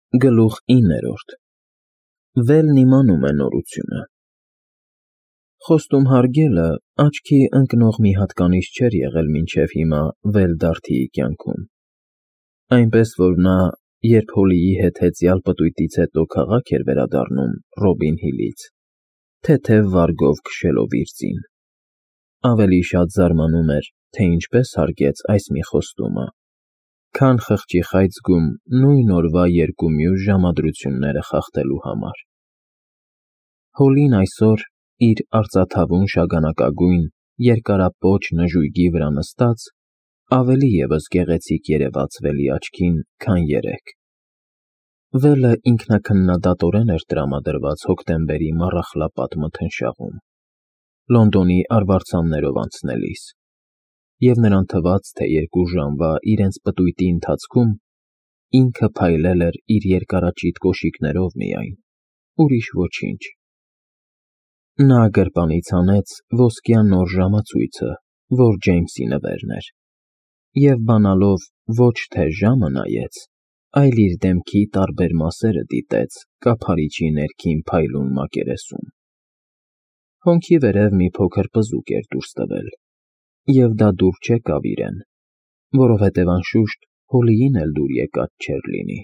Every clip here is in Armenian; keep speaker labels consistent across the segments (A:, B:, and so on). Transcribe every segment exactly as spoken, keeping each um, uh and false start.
A: Գլուխ իններորդ Վելն իմանում է նորությունը։ Խոստում հարգելը աչքի ընկնող մի հատկանիշ չէր եղել մինչև հիմա Վել-Դարթիի կյանքում, այնպես որ նա, երբ Հոլիի հետ հեծյալ պտույտից հետո քաղաք էր վերադառնում Ռոբին Հիլից, թեթև վարգով քշելով իր ձին, ավելի շատ զարմանում էր, թե ինչպես հարգեց այս մի խոստումը, քան խղճի խայծգում նույն օրվա երկու մյուս ժամադրությունները խախտելու համար։ Հոլին այսօր, իր արծաթավուն շագանակագույն, երկարապոչ նժույգի վրա նստած, ավելի ևս գեղեցիկ երևաց Վելի աչքին, քան երեկ։ Վելը ինքնաքննադատորեն էր տրամադրված հոկտեմբերի մառախլապատ մթնշաղում, Լոնդոնի արվարձաններով անցնելիս, և նրան թվաց, թե երկու ժամվա իրենց պտույտի ընթացքում ինքը փայլել էր իր երկարաճիտ կոշիկներով միայն, ուրիշ ոչինչ։ Նա գրպանից հանեց ոսկյա նոր ժամացույցը, որ Ջեյմսի նվերն էր, և բանալով ոչ թե ժամը նայեց, այլ իր դեմքի տարբեր մասերը դիտեց կափարիչի ներքին փայլուն մակերեսում։ Հոնքի վերև մի փոքր պզուկ էր դուրս տվել, և դա դուր չեկավ իրեն, որովհետև անշուշտ Հոլիին էլ դուր եկած չէր լինի։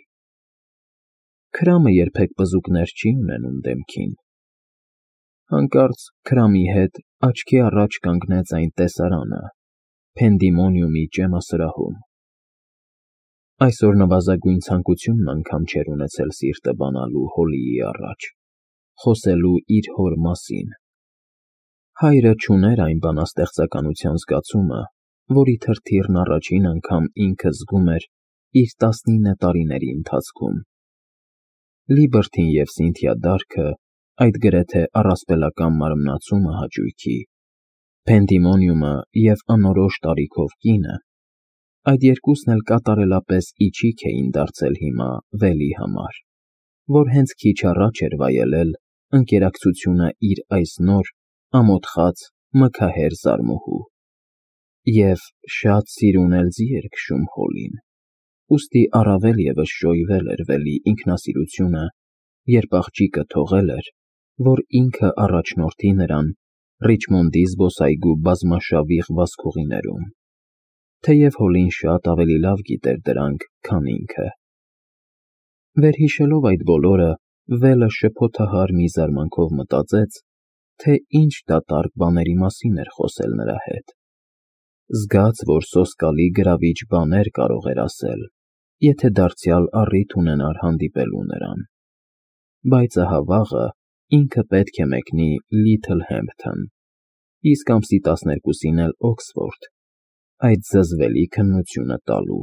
A: Քրամը երբեք պզուկներ չի ունենում դեմքին։ Հանկարծ քրամի հետ աչքի առաջ կանգնեց այն տեսարանը Փենդիմոնիումի ճեմասրահում։ Այսօր նվազագույն ցանկությունն անգամ չէր ունեցել սիրտը բանալու Հոլիի առաջ, խոսելու իր հոր մասին։ Հայրը չուներ այն բանաստեղծականության զգացումը, որի թրթիռն առաջին անգամ ինքը զգում էր իր տասնինը տարիների ընթացքում։ Լիբերթին և Սինթիա Դարքը, այդ գրեթե առասպելական մարմնացումը հաճույքի, Փենդիմոնիումը և անորոշ տարիքով կինը, այդ երկուսն էլ կատարելապես իչիք էին դարձել հիմա Վելի համար, որ հենց քիչ առաջ էր վայելել ընկերակցությունը իր այս նոր, ամոթխած, մքահեր զարմուհու։ Եվ շատ սիրուն էլ ձի էր քշում Հոլին, ուստի առավել ևս շոյվել էր Վելի ինքնասիրությունը, երբ աղջիկը թողել էր, որ ինքը առաջնորդի նրան Ռիչմոնդի զբոսայգու բազմաշավիղ վազքուղիներում, թեև Հոլին շատ ավելի լավ գիտեր դրանք, քան ինքը։ Վերհիշելով այդ բոլորը, Վելը շփոթահար մի զարմանքով մտածեց, թե ինչ դատարկ բաների մասին էր խոսել նրա հետ։ Զգաց, որ սոսկալի գրավիչ բաներ կարող էր ասել, եթե դարձյալ առիթ ունենար հանդիպելու նրան։ Բայց ահա վաղը ինքը պետք է մեկնի Լիթլ Հեմփթոն, իսկ ամսի տասներկուսին էլ Օքսֆորդ, այդ զզվելի քննությունը տալու։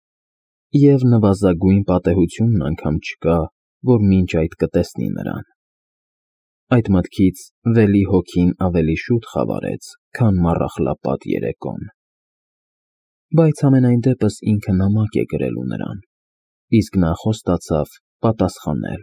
A: Եվ նվազագույն պատեհությունն անգամ չկա, որ մինչ այդ կտեսնի նրան։ Այդ մտքից Վելի հոգին ավելի շուտ խավարեց, քան մառախլապատ երեկոն։ Բայց համենայն դեպս ինքը նամակ է գրելու նրան, իսկ նա խոստացավ պատասխանել։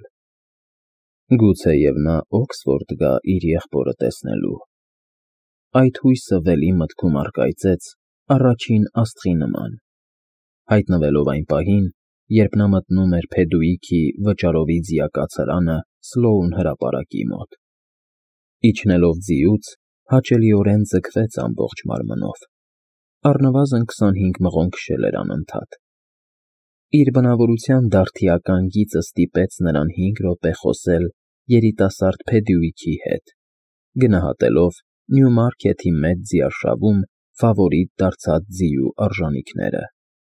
A: Գուցեև նա Օքսֆորդ գա իր եղբորը տեսնելու։ Այդ հույսը Վելի մտքում առկայծեց առաջին աստղի նման, հայտնվելով այն պահին, երբ նա մտնում էր Փեդուիքի վճարովի ձիակացարանը Սլոուն հրապարակի մոտ։ Իջնելով ձիուց, հաճելիորեն ձգվեց ամբողջ մարմնով, առնվազն քսանհինգ մղոն քշել էր անընդհատ։ Իր բնավորության դարդիական գիծը ստիպեց նրան հինգ րոպե խոսել երիտասարդ Փեդուիքի հետ, գնահատելով Նյումարքեթի մեծ ձիարշավում ֆավորիտ դարձած ձիու արժանիքները։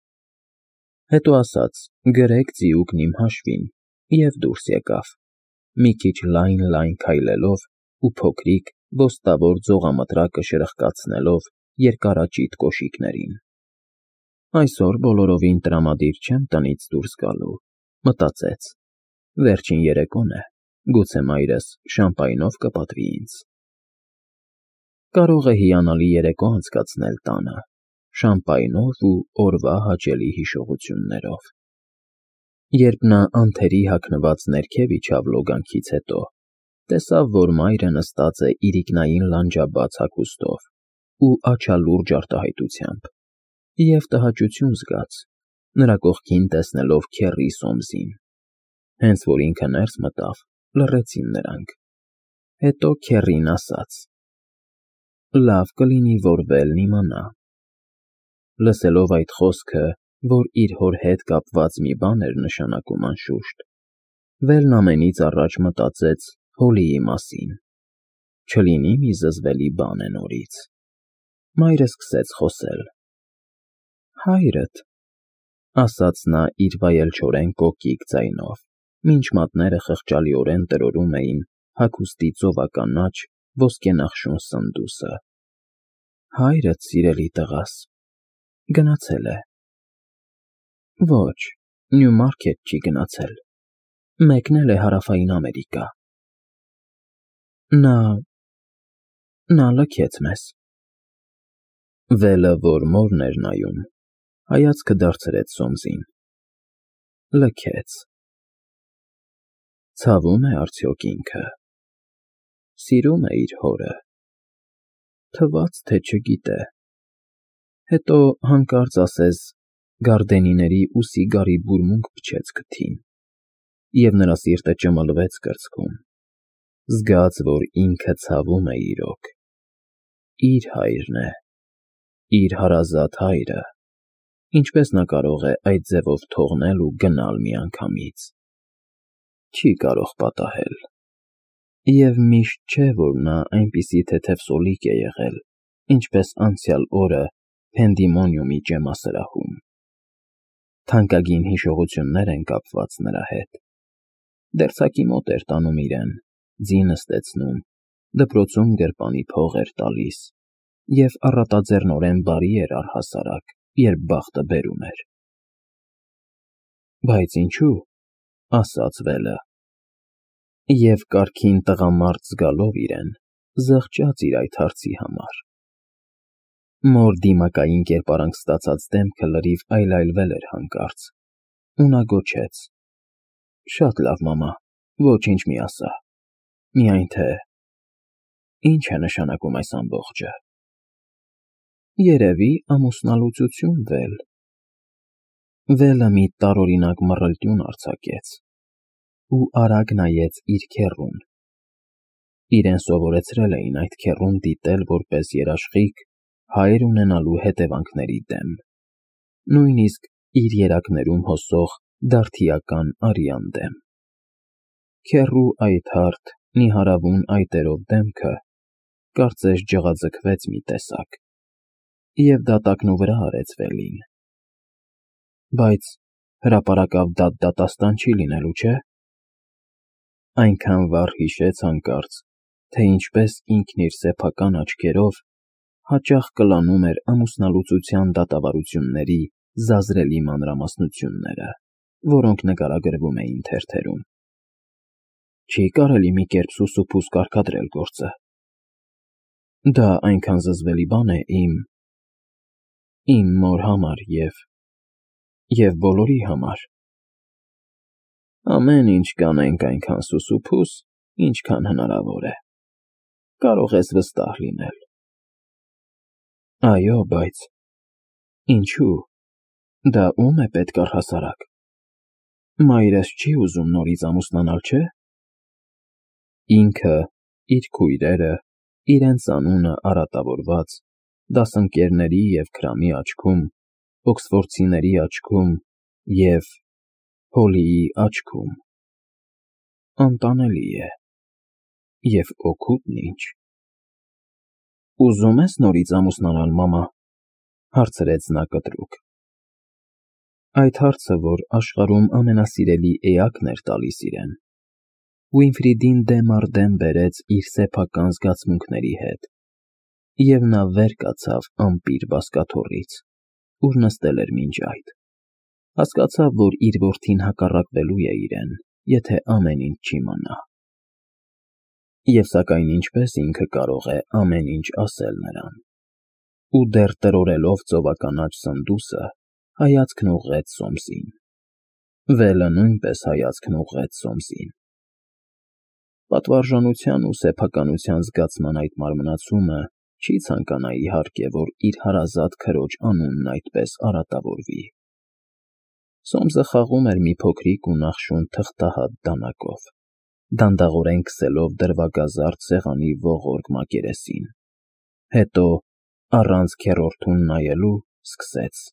A: Հետո ասաց. «Գրեք ձիուկն իմ հաշվին», և դուրս եկավ, մի քիչ լայն֊լայն քայլելով ու փոքրիկ, ոստավոր ձողամտրակը շրխկացնելով երկարաճիտ կոշիկներին։ Այսօր բոլորովին տրամադիր չեմ տնից դուրս գալու, մտածեց, վերջին երեկոն է, գուցե մայրս շամպայնով կպատվի ինձ։ Կարող է հիանալի երեկո անցկացնել տանը, շամպայնով ու օրվա հաճելի հիշողություններով։ Երբ նա անթերի հագնված ներքև իջավ լոգանքից հետո, տեսավ, որ մայրը նստած է իրիկնային լանջաբաց հագուստով ու աչալուրջ արտահայտությամբ, և տհաճություն զգաց, նրա կողքին տեսնելով քեռի Սոմսին։ Հենց որ ինքը ներս մտավ, լռեցին նրանք։ Հետո քեռին ասաց. «Լավ կլինի, որ Վելն իմանա»։ Լսելով այդ խոսքը, որ իր հոր հետ կապված մի բան էր նշանակում անշուշտ, Վելն ամենից առաջ մտածեց Հոլիի մասին։ Չլինի մի զզվելի բան է նորից։ Մայրը սկսեց խոսել. «Հայրդ», ասաց նա իր վայելչորեն կոկիկ ձայնով, մինչ մատները խղճալիորեն տրորում էին հագուստի ծովականաչ ոսկենախշուն սնդուսը։ «Հայրդ, սիրելի տղաս, գնացել է»։ «Ոչ, Նյումարքեթ չի գնացել, մեկնել է Հարավային Ամերիկա։ Նա… նա լքեց մեզ»։ Վելը, որ մորն էր նայում, հայացքը դարձրեց Սոմսին։ Լքեց… Ցավում է արդյոք ինքը… Սիրում է իր հորը… Թվաց, թե չգիտե… Հետո հանկարծ ասես գարդենիների ու սիգարի բուրմունք փչեց քթին, և նրա սիրտը ճմլվեց կրծքում, զգաց, որ ինքը ցավում է իրոք… Իր հայրն է, իր հարազատ հայրը… Ինչպե՞ս նա կարող է այդ ձևով թողնել ու գնալ միանգամից… Չի կարող պատահել… Եվ միշտ չէ, որ նա այնպիսի թեթև սոլիկ է եղել, ինչպես անցյալ օրը Փենդիմոնիումի ճեմասրահում… Թանկագին հիշողություններ են կապված նրա հետ… Դերձակի մոտ էր տանում իրեն, ձի նստեցնում, դպրոցում գրպանի փող էր տալիս և առատաձեռնորեն բարի էր առհասարակ, երբ բախտը բերում էր։ Բայց ինչո՞ւ, ասաց Վելը, և կարգին տղամարդ զգալով իրեն, զղջաց իր այդ հարցի համար։ Մոր դիմակային կերպարանք ստացած դեմքը լրիվ այլայլվել էր հանկարծ, ու նա գոչեց. «Շատ լավ, մամա, ոչինչ մի ասա, միայն թե… ի՞նչ է նշանակում այս ամբողջը»։ Երևի ամուսնալուծություն, Վել… Վելը մի տարօրինակ մռլտյուն արձակեց ու արագ նայեց իր քեռուն։ Իրեն սովորեցրել էին այդ քեռուն դիտել որպես երաշխիք հայր ունենալու հետևանքների դեմ, նույնիսկ իր երակներում հոսող դարձիական արյան դեմ։ Քեռու այդ հարթ, նիհարավուն այտերով դեմքը, կարծես ջղաձգվեց մի տեսակ, և դատակնու վրա արեց Վելին։ Բայց հրապարակավ դա դատաստան չի լինելու, չէ՞։ Այնքան վառ հիշեց հանկարծ, թե ինչպես ինքն իր սեփական աչքերով հաճախ կլանում էր ամուսնալուծության դատավարությունների զազրելի մանրամասնությունները, որոնք նկարագրվում էին թերթերում։ Չի կարելի մի կերպ սուսուփուս կարգադրել գործը։ Դա այնքան զզվելի բան է իմ… իմ մոր համար և… և բոլորի համար։ Ամեն ինչ կանենք այնքան սուսուփուս, ինչքան հնարավոր է, կարող ես վստահ լինել։ Այո, բայց… ինչու՞, դա ո՞ւմ է պետք առհասարակ… Մայրս չի ուզում նորից ամուսնանալ, չէ՞։ Ինքը, իր քույրերը, իրենց անունը արատավորված, դասընկերների և Քրամի աչքում, օքսֆորդցիների աչքում և… Հոլիի աչքում… Անտանելի է… Եվ օգուտն ինչ… Ուզում ես նորից ամուսնանալ, մամա, հարցրեց նա կտրուկ։ Այդ հարցը, որ աշխարհում ամենասիրելի էակն էր տալիս իրեն, Վինֆրիդին դեմ առ դեմ բերեց իր սեփական զգացմունքների հետ, և նա վեր կացավ ամպիր բազկաթոռից, ուր նստել էր մինչ այդ, հասկացավ, որ իր որդին հակառակվելու է իրեն, եթե ամեն ինչ չիմանա։ Եվ սակայն ինչպե՞ս ինքը կարող է ամեն ինչ ասել նրան… Ու դեռ տրորելով ծովականաչ սնդուսը, հայացքն ուղղեց Սոմսին։ Վելը նույնպես հայացքն ուղղեց Սոմսին։ Պատվարժանության ու սեփականության զգացման այդ մարմնացումը չի ցանկանա, իհարկե, որ իր հարազատ քրոջ անունն այդպես արատավորվի։ Սոմսը խաղում էր մի փոքրիկ ու նախշուն թղթահատ դանակով, դանդաղորեն քսելով դրվագազարդ սեղանի ողորկ մակերեսին, հետո, առանց քեռորդուն նայելու, սկսեց.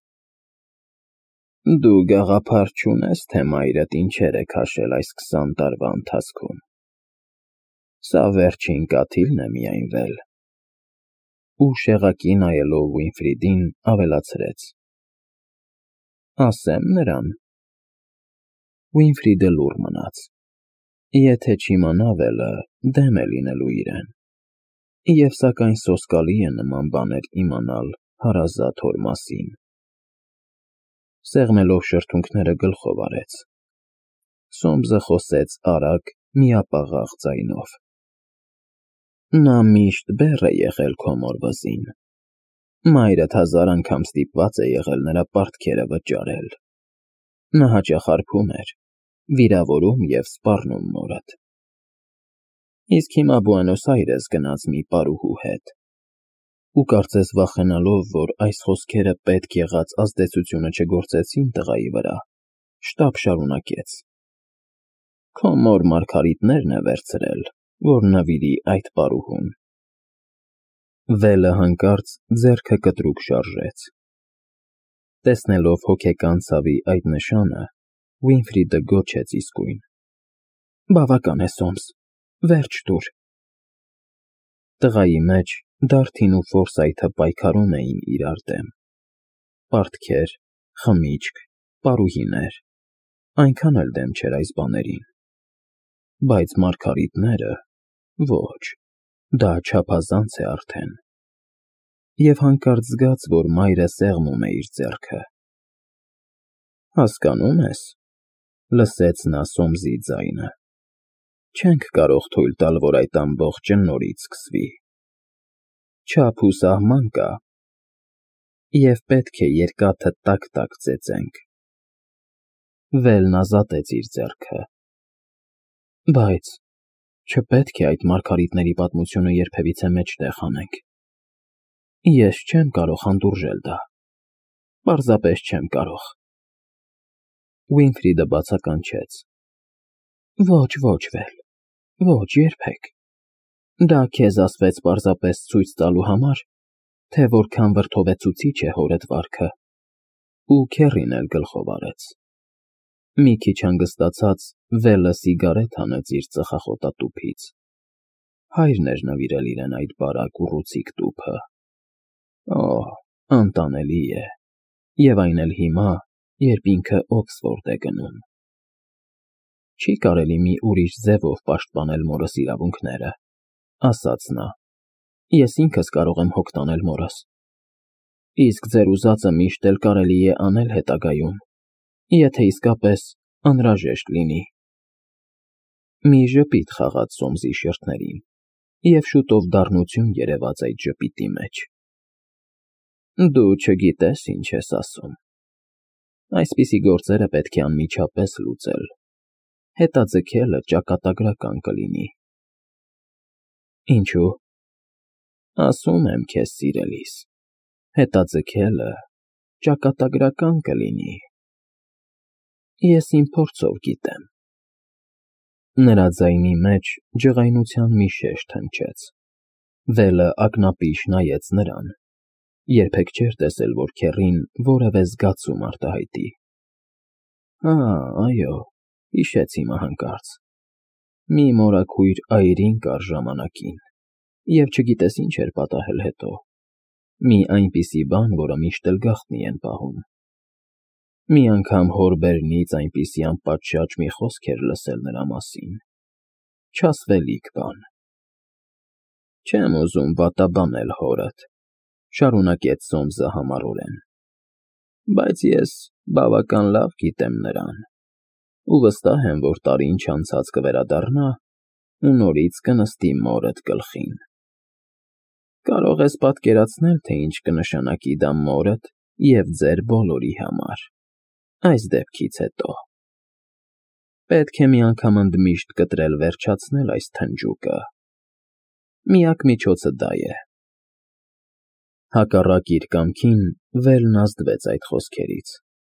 A: Դու գաղափար չունես, թե մայրդ ինչեր է քաշել այս քսան տարվա ընթացքում, սա վերջին կաթիլն է միայն վել, ու շեղակի նայելով Վինֆրիդին ավելացրեց. ասեմ նրան… Վինֆրիդը լուռ մնաց, եթե չիմանա վելը, դեմ է լինելու իրեն, և սակայն սոսկալի է նման բաներ իմանալ հարազատ հոր մասին… Սեղմելով շրթունքները գլխով արեց, Սոմսը խոսեց արագ, միապաղաղ ձայնով. Նա միշտ բեռ է եղել քո մոր վզին, մայրդ հազար անգամ ստիպված է եղել նրա պարտքերը վճարել, նա հաճախ հարբում էր, վիրավորում և սպառնում մորդ… Իսկ հիմա Բուենոս Այրես գնաց մի պարուհու հետ, ու կարծես վախենալով, որ այս խոսքերը պետք եղած ազդեցությունը չգործեցին տղայի վրա, շտապ շարունակեց. Քո մոր Մարգարիտներն է վերցրել, որ նվիրի այդ պարուհուն… Վելը հանկարծ ձեռքը կտրուկ շարժեց… Տեսնելով հոգեկան ցավի այդ նշանը, Վինֆրիդը գոչեց իսկույն. Բավական է, Սոմս, վերջ տուր… Տղայի մեջ Դարդին ու Ֆորսայթը պայքարում էին իրար դեմ… Պարտքեր, խմիչք, պարուհիներ… այնքան էլ դեմ չէր այս բաներին… Բայց Մարգարիտները… ոչ, դա չափազանց է արդեն… Եվ հանկարծ զգաց, որ մայրը սեղմում է իր ձեռքը… Հասկանո՞ւմ ես, լսեց նա Սոմսի ձայնը… Չենք կարող թույլ տալ, որ այդ ամբողջը նորից սկսվի… Չափ ու սահման կա, և պետք է երկաթը տաք֊տաք ծեծենք… Վելն ազատեց իր ձեռքը… Բայց… չպետք է այդ մարգարիտների պատմությունը երբևիցե մեջտեղ հանենք… Ես չեմ կարող հանդուրժել դա… պարզապես չեմ կարող… Վինֆրիդը բացականչեց. Ոչ, ոչ, Վել, ոչ, երբեք… Դա քեզ ասվեց պարզապես ցույց տալու համար, թե որքան վրդովեցուցիչ է հորդ վարքը, ու քեռին էլ գլխով առեց… Մի քիչ հանգստացած, Վելը սիգարետ հանեց իր ծխախոտատուփից… Հայրն էր նվիրել իրեն այդ բարակ ուռուցիկ տուփը… Օհ, անտանելի է… Եվ այն էլ հիմա, երբ ինքը Օքսֆորդ է գնում… Չի կարելի մի ուրիշ ձևով պաշտպանել մորս իրավունքները, ասաց նա… Ես ինքս կարող եմ հոգ տանել մորս… Իսկ ձեր ուզածը միշտ էլ կարելի է անել հետագայում, եթե իսկապես անհրաժեշտ լինի… Մի ժպիտ խաղաց Սոմսի շրթներին, և շուտով դառնություն երևաց այդ ժպիտի մեջ… Դու չգիտես ինչ ես ասում… Այսպիսի գործերը պետք է անմիջապես լուծել… Հետաձգելը ճակատագրական կլինի… Ինչո՞ւ… Ասում եմ քեզ, սիրելիս, հետաձգելը ճակատագրական կլինի… Ես իմ փորձով գիտեմ… Նրա ձայնի մեջ ջղայնության մի շեշտ հնչեց… Վելը ակնապիշ նայեց նրան… Երբեք չէր տեսել, որ քեռին որևէ զգացում արտահայտի… Հա, այո, հիշեց հիմա հանկարծ… Մի մորաքույր այրին կար ժամանակին, և չգիտես ինչ էր պատահել հետո… Մի այնպիսի բան, որը միշտ էլ գաղտնի են պահում… Մի անգամ հոր բերնից այնպիսի անպատշաճ մի խոսք էր լսել նրա մասին… Չասվելիք բան… Չեմ ուզում վատաբանել հորդ, շարունակեց Սոմսը համառորեն… Բայց ես բավական լավ գիտեմ նրան… Ու վստահ եմ, որ տարին չանցած կվերադառնա ու նորից կնստի մորդ գլխին… Կարող ես պատկերացնել, թե ինչ կնշանակի դա մորդ և ձեր բոլորի համար… Այս դեպքից հետո… Պետք է մի անգամ ընդմիշտ կտրել վերջացնել այս թնջուկը… Միակ միջոցը դա է… Հակառակ իր կամքին Վելն ազդվեց այդ խոսքերից…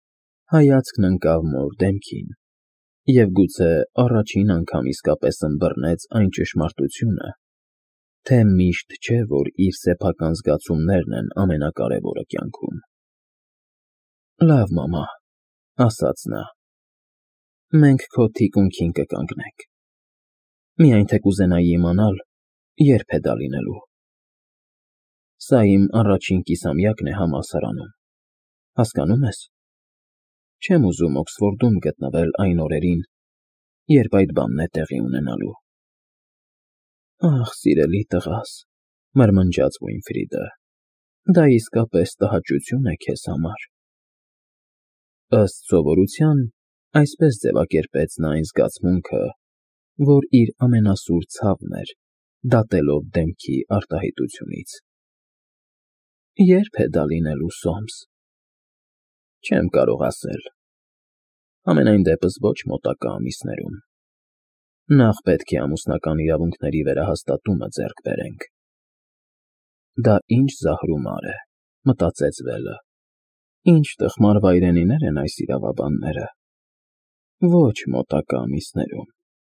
A: Հայացքն ընկավ մոր դեմքին, և գուցե առաջին անգամ իսկապես ըմբռնեց այն ճշմարտությունը, թե միշտ չէ, որ իր սեփական զգացումներն են ամենակարևորը կյանքում։ Լավ, մամա, ասաց նա, մենք քո թիկունքին կկանգնենք։ Միայն թե կուզենայի իմանալ, երբ է դա լինելու։ Սա իմ առաջին կիսամյակն է համալսարանում, հասկանո՞ւմ ես։ Չեմ ուզում Օքսֆորդում գտնվել այն օրերին, երբ այդ բանն է տեղի ունենալու։ Ախ, սիրելի տղաս, մրմնջաց Ուինֆրիդը, դա իսկապես տհաճություն է քեզ համար։ Ըստ սովորության, այսպես ձևակերպեց նա այն զգացմունքը, որ իր ամենասուր ցավն էր, դատելով դեմքի արտահայտությունից։ Ե՞րբ է դա լինելու, Սոմս։ Չեմ կարող ասել։ Համենայն դեպս ոչ մոտակա ամիսներում։ Նախ պետք է ամուսնական իրավունքների վերահաստատումը ձեռք բերենք։ Դա ինչ զահրումար է, մտածեց Վելը։ Ինչ տխմար վայրենիներ են այս իրավաբանները։ Ոչ մոտակա ամիսներում։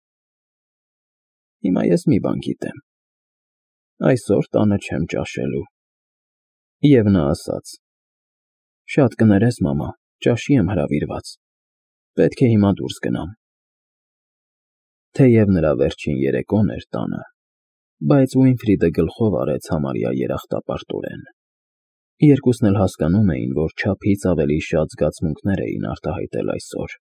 A: Հիմա ես մի բան գիտեմ։ Այսօր տանը չեմ ճաշելու։ Եվ նա ասաց. Շատ կներես, մամա, ճաշի եմ հրավիրված։ Պետք է հիմա դուրս գնամ։ Թեև նրա վերջին երեկոն էր տանը, բայց Ուինֆրիդը գլխով արեց համարյա երախտապարտորեն։ Երկուսն էլ հասկանում էին, որ չափից ավելի շատ զգացմունքներ էին արտահայտել այսօր։